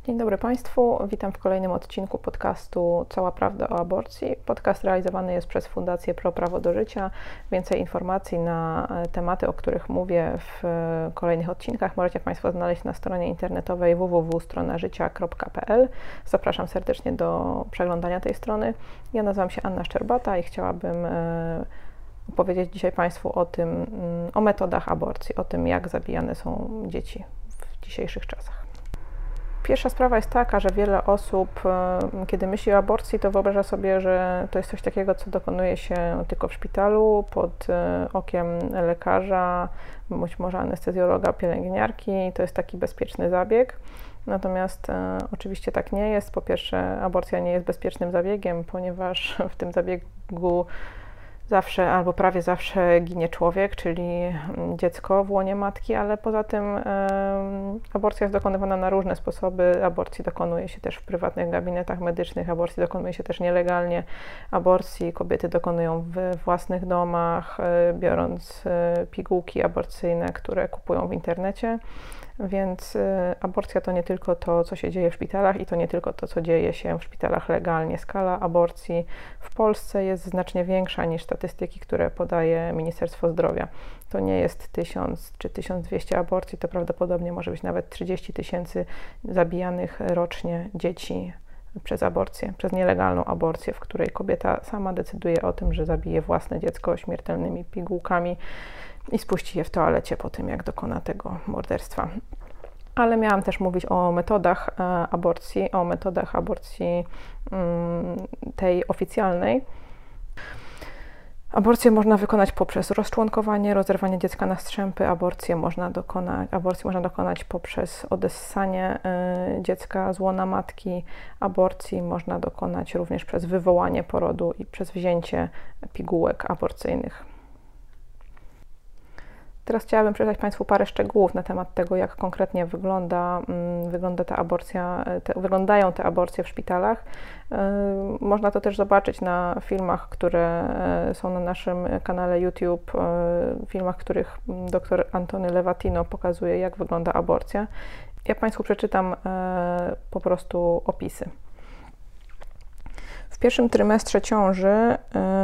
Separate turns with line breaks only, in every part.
Dzień dobry Państwu, witam w kolejnym odcinku podcastu Cała Prawda o Aborcji. Podcast realizowany jest przez Fundację Pro Prawo do Życia. Więcej informacji na tematy, o których mówię w kolejnych odcinkach możecie Państwo znaleźć na stronie internetowej www.stronażycia.pl. Zapraszam serdecznie do przeglądania tej strony. Ja nazywam się Anna Szczerbata i chciałabym opowiedzieć dzisiaj Państwu o metodach aborcji, o tym, jak zabijane są dzieci w dzisiejszych czasach. Pierwsza sprawa jest taka, że wiele osób, kiedy myśli o aborcji, to wyobraża sobie, że to jest coś takiego, co dokonuje się tylko w szpitalu, pod okiem lekarza, być może anestezjologa, pielęgniarki. To jest taki bezpieczny zabieg. Natomiast oczywiście tak nie jest. Po pierwsze, aborcja nie jest bezpiecznym zabiegiem, ponieważ w tym zabiegu zawsze albo prawie zawsze ginie człowiek, czyli dziecko w łonie matki, ale poza tym aborcja jest dokonywana na różne sposoby. Aborcji dokonuje się też w prywatnych gabinetach medycznych, aborcji dokonuje się też nielegalnie. Aborcji kobiety dokonują w własnych domach, biorąc pigułki aborcyjne, które kupują w internecie. Więc aborcja to nie tylko to, co się dzieje w szpitalach i to nie tylko to, co dzieje się w szpitalach legalnie. Skala aborcji w Polsce jest znacznie większa niż statystyki, które podaje Ministerstwo Zdrowia. To nie jest 1000 czy 1200 aborcji, to prawdopodobnie może być nawet 30 000 zabijanych rocznie dzieci przez aborcję, przez nielegalną aborcję, w której kobieta sama decyduje o tym, że zabije własne dziecko śmiertelnymi pigułkami i spuści je w toalecie po tym, jak dokona tego morderstwa. Ale miałam też mówić o metodach aborcji tej oficjalnej. Aborcję można wykonać poprzez rozczłonkowanie, rozerwanie dziecka na strzępy. Aborcji można dokonać poprzez odessanie dziecka z łona matki. Aborcji można dokonać również przez wywołanie porodu i przez wzięcie pigułek aborcyjnych. Teraz chciałabym przekazać Państwu parę szczegółów na temat tego, jak konkretnie wyglądają te aborcje w szpitalach. Można to też zobaczyć na filmach, które są na naszym kanale YouTube, filmach, w których dr Antony Levatino pokazuje, jak wygląda aborcja. Ja Państwu przeczytam po prostu opisy. W pierwszym trymestrze ciąży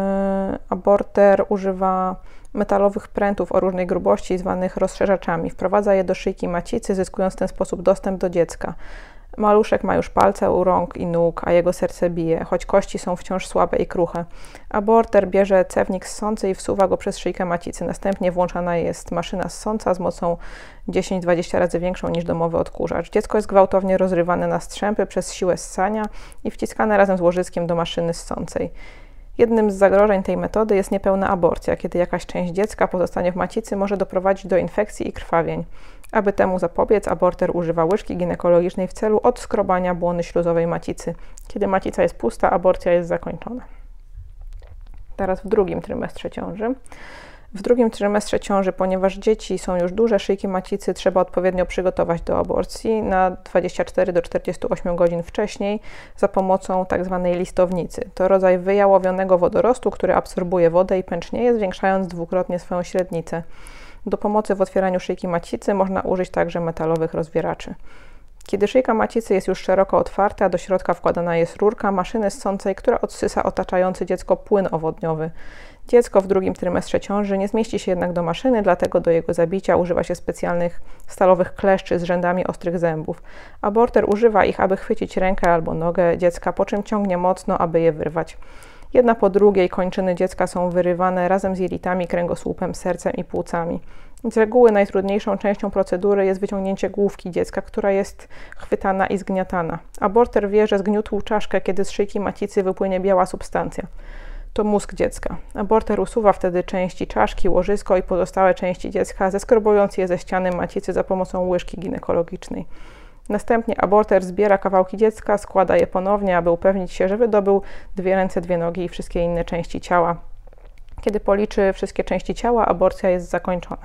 aborter używa metalowych prętów o różnej grubości zwanych rozszerzaczami. Wprowadza je do szyjki macicy, zyskując w ten sposób dostęp do dziecka. Maluszek ma już palce u rąk i nóg, a jego serce bije, choć kości są wciąż słabe i kruche. Aborter bierze cewnik ssący i wsuwa go przez szyjkę macicy. Następnie włączana jest maszyna ssąca z mocą 10-20 razy większą niż domowy odkurzacz. Dziecko jest gwałtownie rozrywane na strzępy przez siłę ssania i wciskane razem z łożyskiem do maszyny ssącej. Jednym z zagrożeń tej metody jest niepełna aborcja, kiedy jakaś część dziecka pozostanie w macicy, może doprowadzić do infekcji i krwawień. Aby temu zapobiec, aborter używa łyżki ginekologicznej w celu odskrobania błony śluzowej macicy. Kiedy macica jest pusta, aborcja jest zakończona. Teraz w drugim trymestrze ciąży. W drugim trymestrze ciąży, ponieważ dzieci są już duże, szyjki macicy trzeba odpowiednio przygotować do aborcji na 24 do 48 godzin wcześniej za pomocą tzw. listownicy. To rodzaj wyjałowionego wodorostu, który absorbuje wodę i pęcznieje, zwiększając dwukrotnie swoją średnicę. Do pomocy w otwieraniu szyjki macicy można użyć także metalowych rozwieraczy. Kiedy szyjka macicy jest już szeroko otwarta, do środka wkładana jest rurka maszyny ssącej, która odsysa otaczający dziecko płyn owodniowy. Dziecko w drugim trymestrze ciąży nie zmieści się jednak do maszyny, dlatego do jego zabicia używa się specjalnych stalowych kleszczy z rzędami ostrych zębów. Aborter używa ich, aby chwycić rękę albo nogę dziecka, po czym ciągnie mocno, aby je wyrwać. Jedna po drugiej kończyny dziecka są wyrywane razem z jelitami, kręgosłupem, sercem i płucami. Z reguły najtrudniejszą częścią procedury jest wyciągnięcie główki dziecka, która jest chwytana i zgniatana. Aborter wie, że zgniótł czaszkę, kiedy z szyjki macicy wypłynie biała substancja. To mózg dziecka. Aborter usuwa wtedy części czaszki, łożysko i pozostałe części dziecka, zeskrobując je ze ściany macicy za pomocą łyżki ginekologicznej. Następnie aborter zbiera kawałki dziecka, składa je ponownie, aby upewnić się, że wydobył 2 ręce, 2 nogi i wszystkie inne części ciała. Kiedy policzy wszystkie części ciała, aborcja jest zakończona.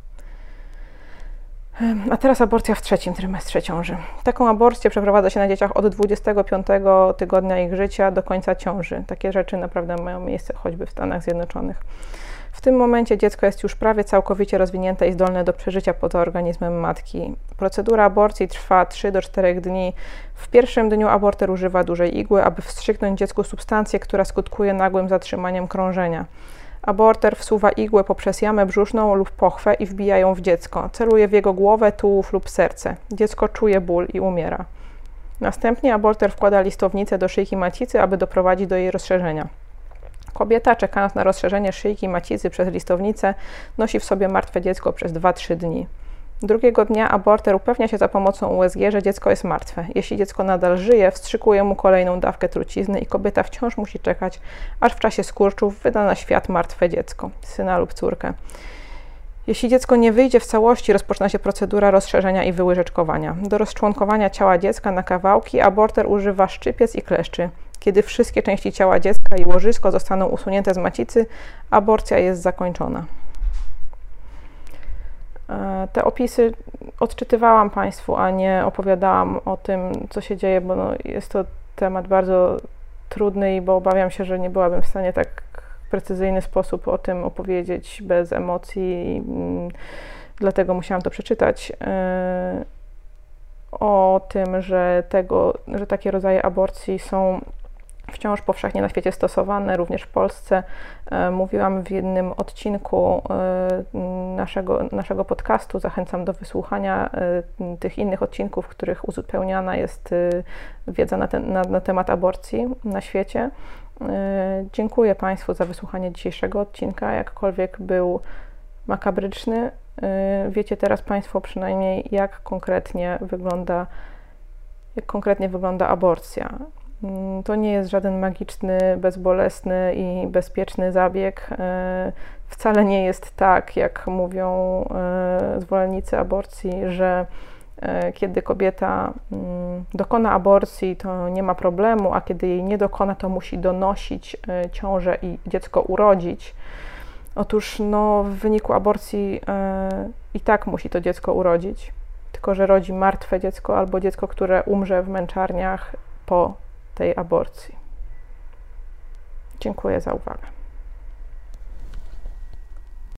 A teraz aborcja w trzecim trymestrze ciąży. Taką aborcję przeprowadza się na dzieciach od 25 tygodnia ich życia do końca ciąży. Takie rzeczy naprawdę mają miejsce choćby w Stanach Zjednoczonych. W tym momencie dziecko jest już prawie całkowicie rozwinięte i zdolne do przeżycia poza organizmem matki. Procedura aborcji trwa 3 do 4 dni. W pierwszym dniu aborter używa dużej igły, aby wstrzyknąć dziecku substancję, która skutkuje nagłym zatrzymaniem krążenia. Aborter wsuwa igłę poprzez jamę brzuszną lub pochwę i wbija ją w dziecko. Celuje w jego głowę, tułów lub serce. Dziecko czuje ból i umiera. Następnie aborter wkłada listownicę do szyjki macicy, aby doprowadzić do jej rozszerzenia. Kobieta, czekając na rozszerzenie szyjki macicy przez listownicę, nosi w sobie martwe dziecko przez 2-3 dni. Drugiego dnia aborter upewnia się za pomocą USG, że dziecko jest martwe. Jeśli dziecko nadal żyje, wstrzykuje mu kolejną dawkę trucizny i kobieta wciąż musi czekać, aż w czasie skurczów wyda na świat martwe dziecko, syna lub córkę. Jeśli dziecko nie wyjdzie w całości, rozpoczyna się procedura rozszerzenia i wyłyżeczkowania. Do rozczłonkowania ciała dziecka na kawałki aborter używa szczypiec i kleszczy. Kiedy wszystkie części ciała dziecka i łożysko zostaną usunięte z macicy, aborcja jest zakończona. Te opisy odczytywałam Państwu, a nie opowiadałam o tym, co się dzieje, bo jest to temat bardzo trudny, bo obawiam się, że nie byłabym w stanie tak w precyzyjny sposób o tym opowiedzieć bez emocji, dlatego musiałam to przeczytać. O tym, że takie rodzaje aborcji są wciąż powszechnie na świecie stosowane, również w Polsce. Mówiłam w jednym odcinku naszego podcastu. Zachęcam do wysłuchania tych innych odcinków, w których uzupełniana jest wiedza na temat aborcji na świecie. Dziękuję Państwu za wysłuchanie dzisiejszego odcinka, jakkolwiek był makabryczny. Wiecie teraz Państwo przynajmniej, jak konkretnie wygląda aborcja. To nie jest żaden magiczny, bezbolesny i bezpieczny zabieg. Wcale nie jest tak, jak mówią zwolennicy aborcji, że kiedy kobieta dokona aborcji, to nie ma problemu, a kiedy jej nie dokona, to musi donosić ciążę i dziecko urodzić. Otóż w wyniku aborcji i tak musi to dziecko urodzić, tylko że rodzi martwe dziecko albo dziecko, które umrze w męczarniach po tej aborcji. Dziękuję za uwagę.